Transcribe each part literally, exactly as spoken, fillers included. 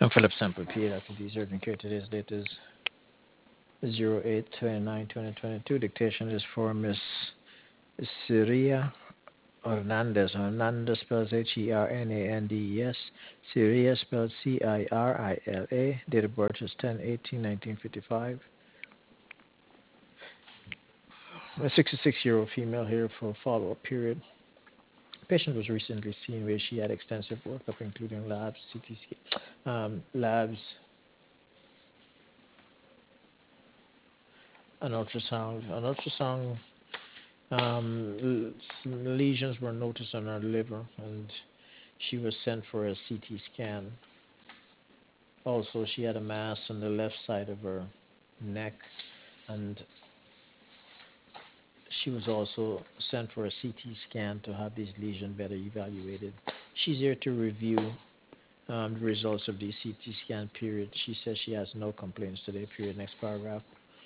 I'm Philip Sample, P A, Doctor D. Surgeon Care. Today's date is zero eight twenty-nine twenty twenty-two. Dictation is for Miss Syria Hernandez. Hernandez spells H E R N A N D E S. Syria spelled C I R I L A. Date of birth is ten eighteen nineteen fifty-five. A sixty-six-year-old female here for follow-up period. Patient was recently seen where she had extensive workup, including labs, C T scan, um, labs, an ultrasound. An ultrasound um, lesions were noticed on her liver, and she was sent for a C T scan. Also, she had a mass on the left side of her neck, and she was also sent for a C T scan to have these lesions better evaluated. She's here to review um, the results of the C T scan period. She says she has no complaints today, period. Next paragraph.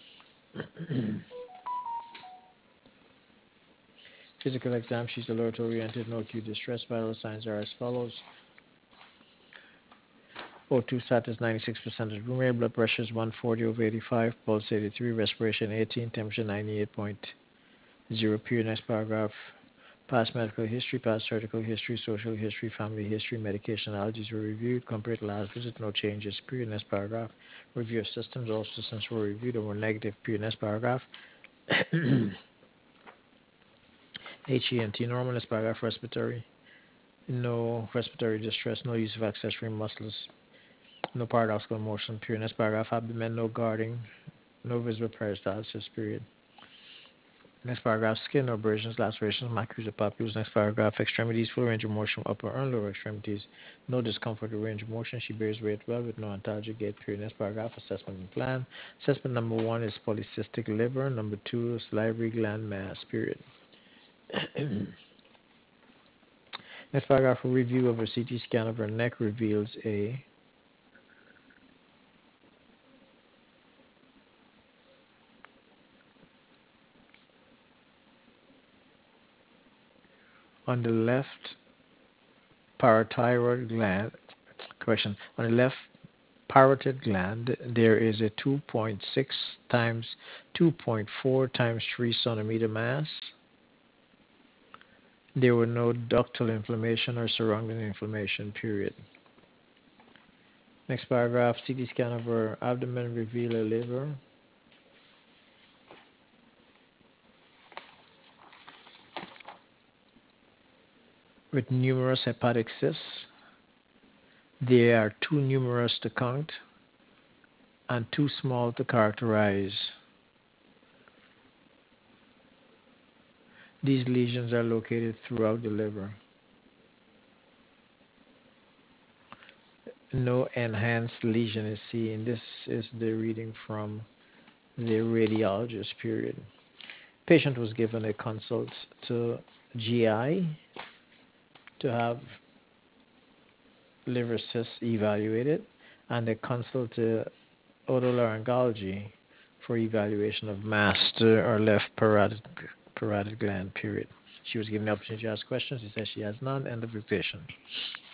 Physical exam, she's alert oriented, no acute distress. Vital signs are as follows. O two status ninety-six percent of room air, blood pressure is one forty over eighty-five, pulse eighty-three, respiration eighteen, temperature ninety-eight point zero. Period. Next paragraph. Past medical history, past surgical history, social history, family history, medication allergies were reviewed. Compared to last visit, no changes. Period. Next paragraph. Review of systems, all systems were reviewed and were negative. Period. Next paragraph. H E N T normal. Next paragraph. Respiratory. No respiratory distress, no use of accessory muscles, no paradoxical motion. Period. Next paragraph. Abdomen, no guarding, no visible peristalsis. Period. Next paragraph, skin or abrasions, lacerations, macular papules. Next paragraph, extremities, full range of motion, upper and lower extremities, no discomfort or range of motion. She bears weight well with no antalgic gait. Period. Next paragraph, assessment and plan. Assessment number one is polycystic liver. Number two is salivary gland mass. Period. Next paragraph, a review of a C T scan of her neck reveals a on the left parathyroid gland. Correction. On the left parotid gland, there is a two point six times two point four times three centimeter mass. There were no ductal inflammation or surrounding inflammation, period. Next paragraph, C T scan of her abdomen reveal a liver with numerous hepatic cysts. They are too numerous to count and too small to characterize. These lesions are located throughout the liver. No enhanced lesion is seen. This is the reading from the radiologist, period. Patient was given a consult to G I to have liver cysts evaluated and a consult to otolaryngology for evaluation of mast or left parotid, parotid gland, period. She was given the opportunity to ask questions. He says she has none. End of dictation.